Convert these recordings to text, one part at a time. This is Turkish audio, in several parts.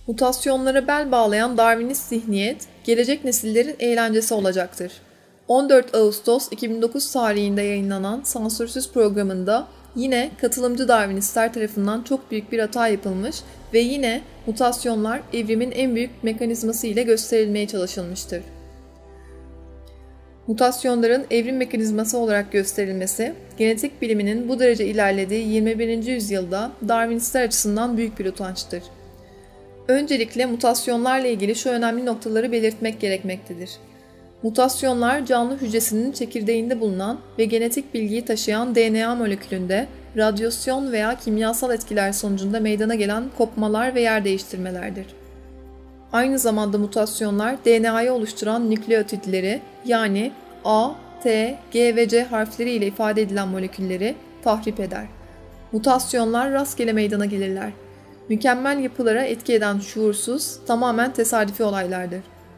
Mutasyonlara bel bağlayan Darwinist zihniyet, gelecek nesillerin eğlencesi olacaktır. 14 Ağustos 2009 tarihinde yayınlanan sansürsüz programında yine katılımcı Darwinistler tarafından çok büyük bir hata yapılmış ve yine mutasyonlar evrimin en büyük mekanizması ile gösterilmeye çalışılmıştır. Mutasyonların evrim mekanizması olarak gösterilmesi, genetik biliminin bu derece ilerlediği 21. yüzyılda Darwinistler açısından büyük bir utançtır. Öncelikle mutasyonlarla ilgili şu önemli noktaları belirtmek gerekmektedir. Mutasyonlar canlı hücresinin çekirdeğinde bulunan ve genetik bilgiyi taşıyan DNA molekülünde radyasyon veya kimyasal etkiler sonucunda meydana gelen kopmalar ve yer değiştirmelerdir. Aynı zamanda mutasyonlar DNA'yı oluşturan nükleotidleri yani A, T, G ve C harfleri ile ifade edilen molekülleri tahrip eder. Mutasyonlar rastgele meydana gelirler. Mükemmel yapılara etki eden şuursuz, tamamen tesadüfi olaylardır.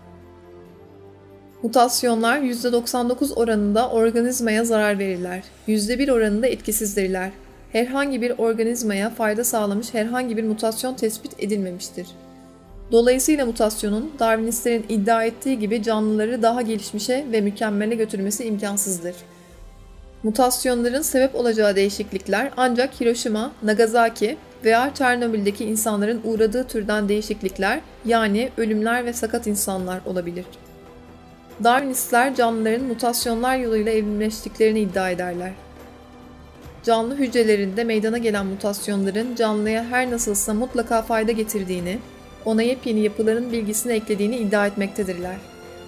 Mutasyonlar %99 oranında organizmaya zarar verirler. %1 oranında etkisizdirler. Herhangi bir organizmaya fayda sağlamış herhangi bir mutasyon tespit edilmemiştir. Dolayısıyla mutasyonun Darwinistlerin iddia ettiği gibi canlıları daha gelişmişe ve mükemmele götürmesi imkansızdır. Mutasyonların sebep olacağı değişiklikler ancak Hiroşima, Nagasaki veya Çernobil'deki insanların uğradığı türden değişiklikler yani ölümler ve sakat insanlar olabilir. Darwinistler canlıların mutasyonlar yoluyla evrimleştiklerini iddia ederler. Canlı hücrelerinde meydana gelen mutasyonların canlıya her nasılsa mutlaka fayda getirdiğini, ona yepyeni yapıların bilgisini eklediğini iddia etmektedirler.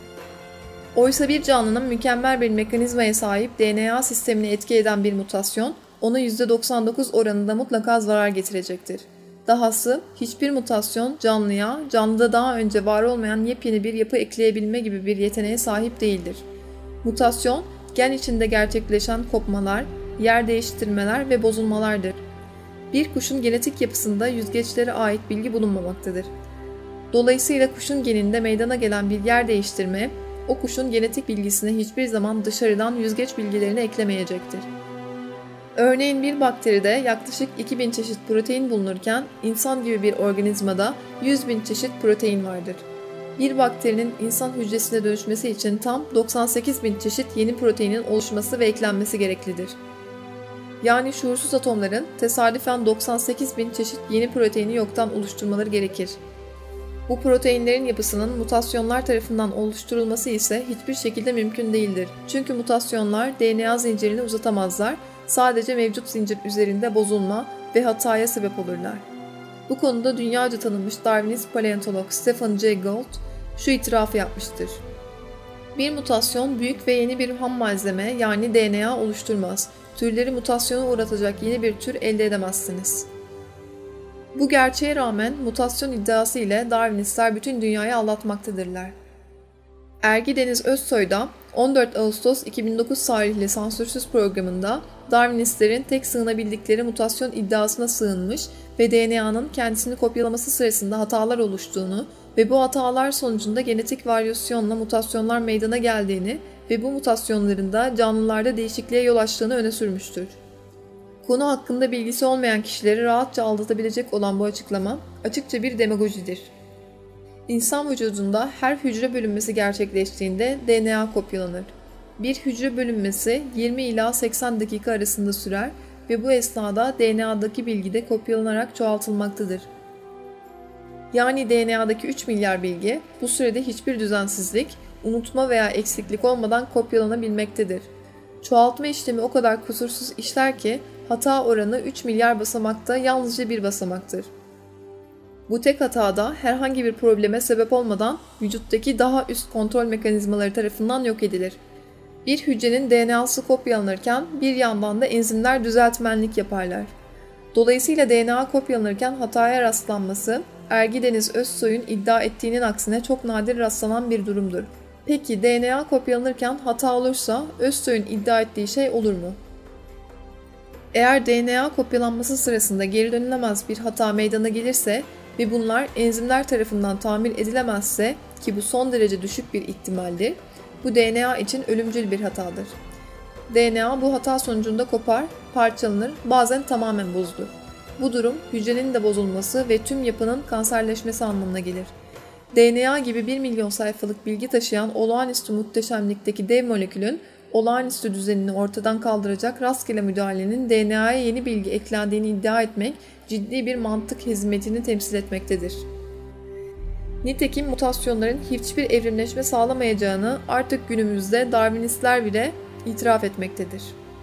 Oysa bir canlının mükemmel bir mekanizmaya sahip DNA sistemini etki eden bir mutasyon, ona %99 oranında mutlaka zarar getirecektir. Dahası hiçbir mutasyon canlıya, canlıda daha önce var olmayan yepyeni bir yapı ekleyebilme gibi bir yeteneğe sahip değildir. Mutasyon, gen içinde gerçekleşen kopmalar, yer değiştirmeler ve bozulmalardır. Bir kuşun genetik yapısında yüzgeçlere ait bilgi bulunmamaktadır. Dolayısıyla kuşun geninde meydana gelen bir yer değiştirme, o kuşun genetik bilgisine hiçbir zaman dışarıdan yüzgeç bilgilerini eklemeyecektir. Örneğin bir bakteride yaklaşık 2000 çeşit protein bulunurken insan gibi bir organizmada 100.000 çeşit protein vardır. Bir bakterinin insan hücresine dönüşmesi için tam 98.000 çeşit yeni proteinin oluşması ve eklenmesi gereklidir. Yani şuursuz atomların tesadüfen 98.000 çeşit yeni proteini yoktan oluşturmaları gerekir. Bu proteinlerin yapısının mutasyonlar tarafından oluşturulması ise hiçbir şekilde mümkün değildir. Çünkü mutasyonlar DNA zincirini uzatamazlar, sadece mevcut zincir üzerinde bozulma ve hataya sebep olurlar. Bu konuda dünyaca tanınmış Darwinist paleontolog Stephen Jay Gould şu itirafı yapmıştır. Bir mutasyon büyük ve yeni bir ham malzeme yani DNA oluşturmaz. Türleri mutasyona uğratacak yeni bir tür elde edemezsiniz. Bu gerçeğe rağmen mutasyon iddiası ile Darwinistler bütün dünyayı aldatmaktadırlar. Ergi Deniz Özsoy da 14 Ağustos 2009 tarihli sansürsüz programında Darwinistlerin tek sığınabildikleri mutasyon iddiasına sığınmış ve DNA'nın kendisini kopyalaması sırasında hatalar oluştuğunu ve bu hatalar sonucunda genetik varyasyonla mutasyonlar meydana geldiğini ve bu mutasyonların da canlılarda değişikliğe yol açtığını öne sürmüştür. Konu hakkında bilgisi olmayan kişileri rahatça aldatabilecek olan bu açıklama açıkça bir demagojidir. İnsan vücudunda her hücre bölünmesi gerçekleştiğinde DNA kopyalanır. Bir hücre bölünmesi 20 ila 80 dakika arasında sürer ve bu esnada DNA'daki bilgi de kopyalanarak çoğaltılmaktadır. Yani DNA'daki 3 milyar bilgi bu sürede hiçbir düzensizlik, unutma veya eksiklik olmadan kopyalanabilmektedir. Çoğaltma işlemi o kadar kusursuz işler ki hata oranı 3 milyar basamakta yalnızca bir basamaktır. Bu tek hatada herhangi bir probleme sebep olmadan vücuttaki daha üst kontrol mekanizmaları tarafından yok edilir. Bir hücrenin DNA'sı kopyalanırken bir yandan da enzimler düzeltmenlik yaparlar. Dolayısıyla DNA kopyalanırken hataya rastlanması, Ergi Deniz Özsoy'un iddia ettiğinin aksine çok nadir rastlanan bir durumdur. Peki DNA kopyalanırken hata olursa Özsoy'un iddia ettiği şey olur mu? Eğer DNA kopyalanması sırasında geri dönülemez bir hata meydana gelirse ve bunlar enzimler tarafından tamir edilemezse ki bu son derece düşük bir ihtimaldir, bu DNA için ölümcül bir hatadır. DNA bu hata sonucunda kopar, parçalanır, bazen tamamen bozulur. Bu durum hücrenin de bozulması ve tüm yapının kanserleşmesi anlamına gelir. DNA gibi 1 milyon sayfalık bilgi taşıyan olağanüstü muhteşemlikteki dev molekülün olağanüstü düzenini ortadan kaldıracak rastgele müdahalenin DNA'ya yeni bilgi eklendiğini iddia etmek ciddi bir mantık hizmetini temsil etmektedir. Nitekim mutasyonların hiçbir evrimleşme sağlamayacağını artık günümüzde Darwinistler bile itiraf etmektedir.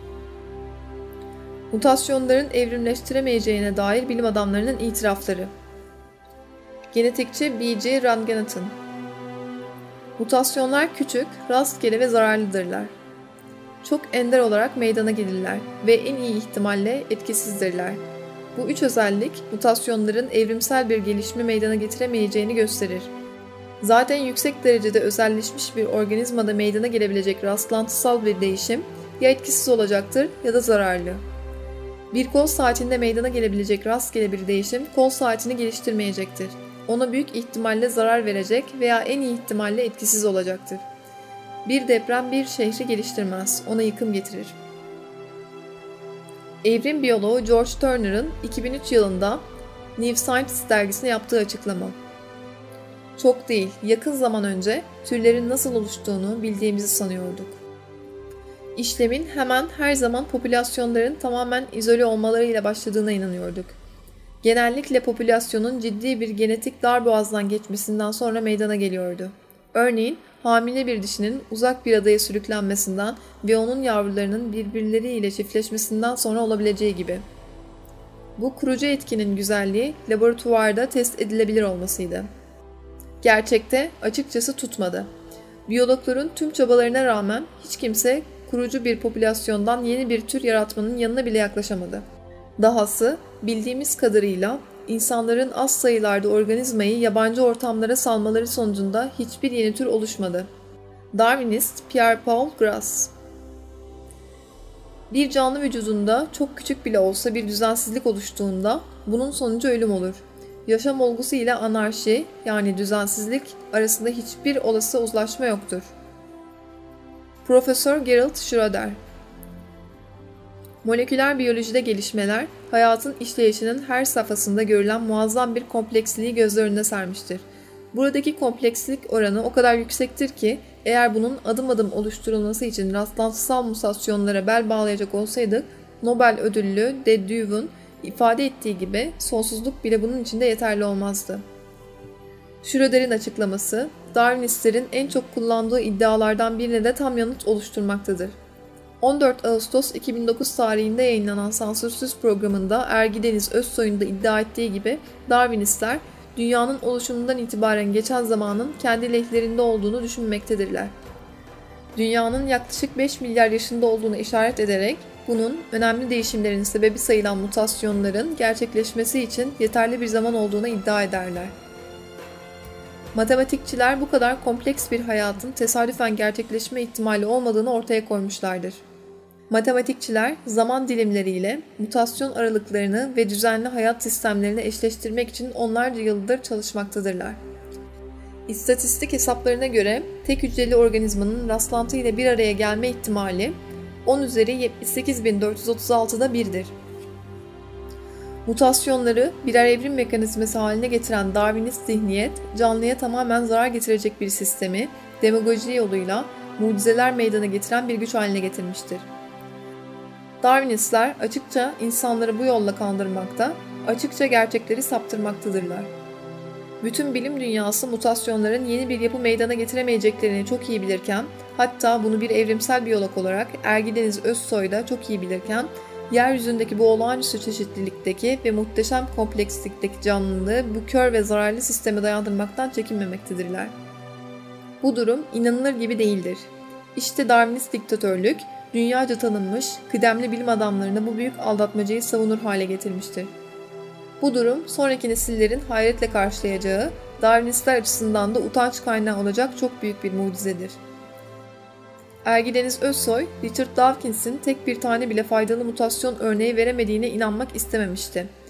Mutasyonların evrimleştiremeyeceğine dair bilim adamlarının itirafları. Genetikçi B.J. Ranganathan. Mutasyonlar küçük, rastgele ve zararlıdırlar. Çok ender olarak meydana gelirler ve en iyi ihtimalle etkisizdirler. Bu üç özellik mutasyonların evrimsel bir gelişme meydana getiremeyeceğini gösterir. Zaten yüksek derecede özelleşmiş bir organizmada meydana gelebilecek rastlantısal bir değişim ya etkisiz olacaktır ya da zararlı. Bir kol saatinde meydana gelebilecek rastgele bir değişim kol saatini geliştirmeyecektir. Ona büyük ihtimalle zarar verecek veya en iyi ihtimalle etkisiz olacaktır. Bir deprem bir şehri geliştirmez, ona yıkım getirir. Evrim biyoloğu George Turner'ın 2003 yılında New Scientist dergisine yaptığı açıklama. Çok değil, yakın zaman önce türlerin nasıl oluştuğunu bildiğimizi sanıyorduk. İşlemin hemen her zaman popülasyonların tamamen izole olmalarıyla başladığına inanıyorduk. Genellikle popülasyonun ciddi bir genetik darboğazdan geçmesinden sonra meydana geliyordu. Örneğin hamile bir dişinin uzak bir adaya sürüklenmesinden ve onun yavrularının birbirleriyle çiftleşmesinden sonra olabileceği gibi. Bu kurucu etkinin güzelliği laboratuvarda test edilebilir olmasıydı. Gerçekte açıkçası tutmadı. Biyologların tüm çabalarına rağmen hiç kimse kurucu bir popülasyondan yeni bir tür yaratmanın yanına bile yaklaşamadı. Dahası bildiğimiz kadarıyla insanların az sayılarda organizmayı yabancı ortamlara salmaları sonucunda hiçbir yeni tür oluşmadı. Darwinist Pierre-Paul Grass. Bir canlı vücudunda çok küçük bile olsa bir düzensizlik oluştuğunda bunun sonucu ölüm olur. Yaşam olgusu ile anarşi yani düzensizlik arasında hiçbir olası uzlaşma yoktur. Profesör Gerald Schroeder. Moleküler biyolojide gelişmeler, hayatın işleyişinin her safhasında görülen muazzam bir kompleksliği gözler önüne sermiştir. Buradaki komplekslik oranı o kadar yüksektir ki, eğer bunun adım adım oluşturulması için rastlantısal mutasyonlara bel bağlayacak olsaydık, Nobel ödüllü de Dewey'un ifade ettiği gibi sonsuzluk bile bunun içinde yeterli olmazdı. Schroeder'in açıklaması, Darwinistlerin en çok kullandığı iddialardan birine de tam yanıt oluşturmaktadır. 14 Ağustos 2009 tarihinde yayınlanan sansürsüz programında Ergi Deniz Özsoy'un da iddia ettiği gibi Darwinistler, dünyanın oluşumundan itibaren geçen zamanın kendi lehlerinde olduğunu düşünmektedirler. Dünyanın yaklaşık 5 milyar yaşında olduğunu işaret ederek, bunun önemli değişimlerin sebebi sayılan mutasyonların gerçekleşmesi için yeterli bir zaman olduğuna iddia ederler. Matematikçiler bu kadar kompleks bir hayatın tesadüfen gerçekleşme ihtimali olmadığını ortaya koymuşlardır. Matematikçiler zaman dilimleriyle mutasyon aralıklarını ve düzenli hayat sistemlerini eşleştirmek için onlarca yıldır çalışmaktadırlar. İstatistik hesaplarına göre tek hücreli organizmanın rastlantı ile bir araya gelme ihtimali 10 üzeri 78.436'da 1'dir. Mutasyonları birer evrim mekanizması haline getiren Darwinist zihniyet, canlıya tamamen zarar getirecek bir sistemi, demagoji yoluyla mucizeler meydana getiren bir güç haline getirmiştir. Darwinistler açıkça insanları bu yolla kandırmakta, açıkça gerçekleri saptırmaktadırlar. Bütün bilim dünyası mutasyonların yeni bir yapı meydana getiremeyeceklerini çok iyi bilirken, hatta bunu bir evrimsel biyolog olarak Ergi Deniz Özsoy da çok iyi bilirken, yeryüzündeki bu olağanüstü çeşitlilikteki ve muhteşem komplekslikteki canlılığı bu kör ve zararlı sisteme dayandırmaktan çekinmemektedirler. Bu durum inanılır gibi değildir. İşte Darwinist diktatörlük, dünyaca tanınmış, kıdemli bilim adamlarını bu büyük aldatmacayı savunur hale getirmiştir. Bu durum sonraki nesillerin hayretle karşılayacağı, Darwinistler açısından da utanç kaynağı olacak çok büyük bir mucizedir. Ergi Deniz Özsoy, Richard Dawkins'in tek bir tane bile faydalı mutasyon örneği veremediğine inanmak istememişti.